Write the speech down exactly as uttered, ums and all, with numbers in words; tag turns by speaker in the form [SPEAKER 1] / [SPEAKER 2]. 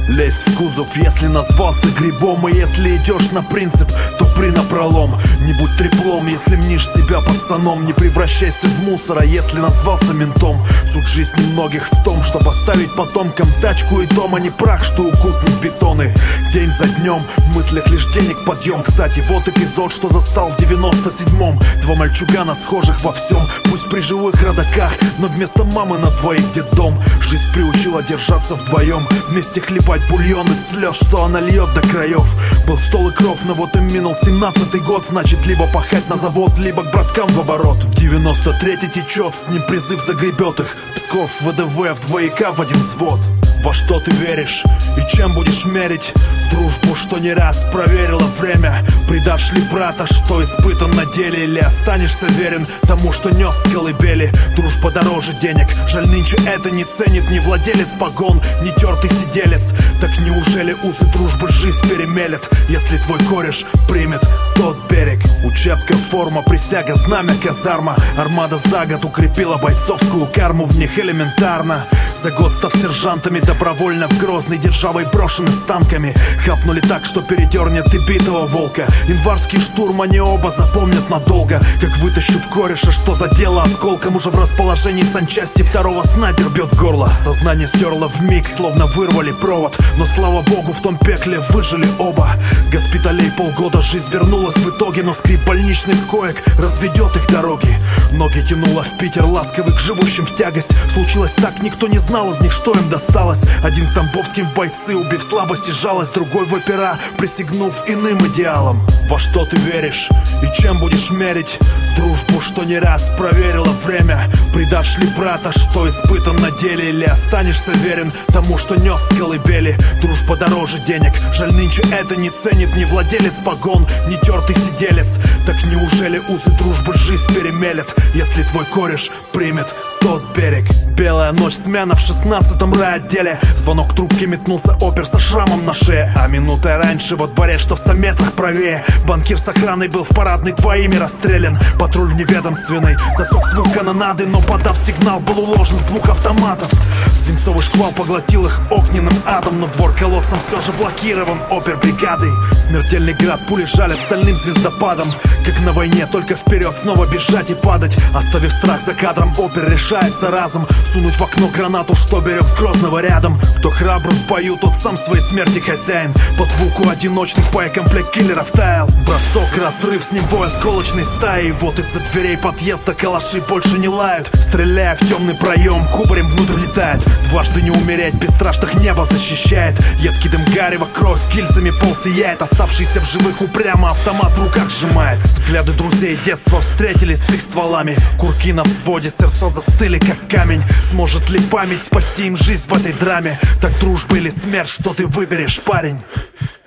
[SPEAKER 1] Лезь в кузов, если назвался грибом. И если идешь на принцип, то при напролом. Не будь треплом, если мнишь себя пацаном. Не превращайся в мусора, если назвался ментом. Суть жизни многих в том, чтобы оставить потомкам тачку и дом, а не прах, что укутнут бетоны. День за днем, в мыслях лишь денег подъем. Кстати, вот эпизод, что застал в девяносто седьмом. Два мальчугана схожих во всем, пусть при живых родаках, но вместо мамы на двоих детдом. Жизнь приучила держаться вдвоем, вместе хлебать бульон из слез, что она льет до краев. Был стол и кров, но вот им минул семнадцатый год. Значит, либо пахать на завод, либо к браткам в оборот. девяносто третий течет, с ним призыв загребет их. Псков, ВДВ, в двояка в один взвод. Во что ты веришь и чем будешь мерить дружбу, что не раз проверило время? Предашь ли брата, что испытан на деле, или останешься верен тому, что нес с колыбели? Дружба дороже денег, жаль, нынче это не ценит ни владелец погон, ни тертый сиделец. Так неужели узы дружбы жизнь перемелет, если твой кореш примет тот берег? Учебка, форма, присяга, знамя, казарма. Армада за год укрепила бойцовскую карму, в них элементарно. За год став сержантами, добровольно в Грозный державой брошены с танками. Хапнули так, что передернет и битого волка. Январский штурм они оба запомнят надолго. Как вытащу в кореша, что задело осколком. Уже в расположении санчасти второго снайпер бьет в горло. Сознание стерло вмиг, словно вырвали провод. Но слава богу, в том пекле выжили оба. Госпиталей полгода, жизнь вернулась в итоге. Но скрип больничных коек разведет их дороги. Ноги тянуло в Питер, ласковый к живущим в тягость. Случилось так, никто не знал из них, что им досталось. Один Тамбовским в бойцы, убив слабость и жалость. Другой в опера, присягнув иным идеалам. Во что ты веришь и чем будешь мерить дружбу, что не раз проверило время? Предашь ли брата, что испытан на деле, или останешься верен тому, что нес с колыбели? Дружба дороже денег, жаль, нынче это не ценит ни владелец погон, ни тертый сиделец. Так неужели узы дружбы жизнь перемелет, если твой кореш примет тот берег? Белая ночь, смена в шестнадцатом райотделе. Звонок трубки, метнулся опер со шрамом на шее. А минутой раньше во дворе, что в ста метрах правее, банкир с охраной был в парадной двоими расстрелян. Патруль неведомственный засек звук канонады, но подав сигнал, был уложен с двух автоматов. Свинцовый шквал поглотил их огненным адом, но двор колодцем все же блокирован опер-бригадой. Смертельный град, пули жалят стальным звездопадом. Как на войне, только вперед, снова бежать и падать. Оставив страх за кадром, опер решается разом сунуть в окно гранату, что берег с Грозного рядом. Кто храбр в бою, тот сам своей смерти хозяин. По звуку одиночных боекомплект киллеров таял. Бросок, разрыв, с него осколочной стаи. Вот из-за дверей подъезда калаши больше не лают. Стреляя в темный проем, кубарем внутрь летает. Дважды не умереть, бесстрашных небо защищает. Едкий дым гарева, кровь гильзами пол сияет. Оставшийся в живых упрямо автомат в руках сжимает. Взгляды друзей детства встретились с их стволами. Курки на взводе, сердца застыли как камень. Сможет ли память спасти им жизнь в этой драме? Так дружба или смерть, что ты выберешь, парень?